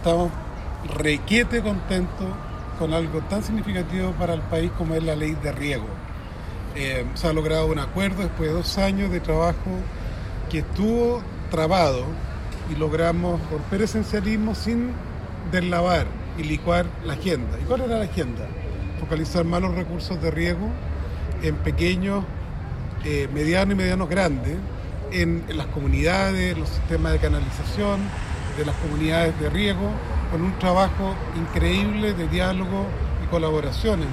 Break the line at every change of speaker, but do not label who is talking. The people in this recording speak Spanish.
estamos requete contentos con algo tan significativo para el país como es la ley de riego. Se ha logrado un acuerdo después de 2 años de trabajo que estuvo trabado y logramos romper esencialismo sin deslavar y licuar la agenda. ¿Y cuál era la agenda? Focalizar más los recursos de riego en pequeños, medianos y medianos grandes, en las comunidades, los sistemas de canalización de las comunidades de riego, con un trabajo increíble de diálogo y colaboración.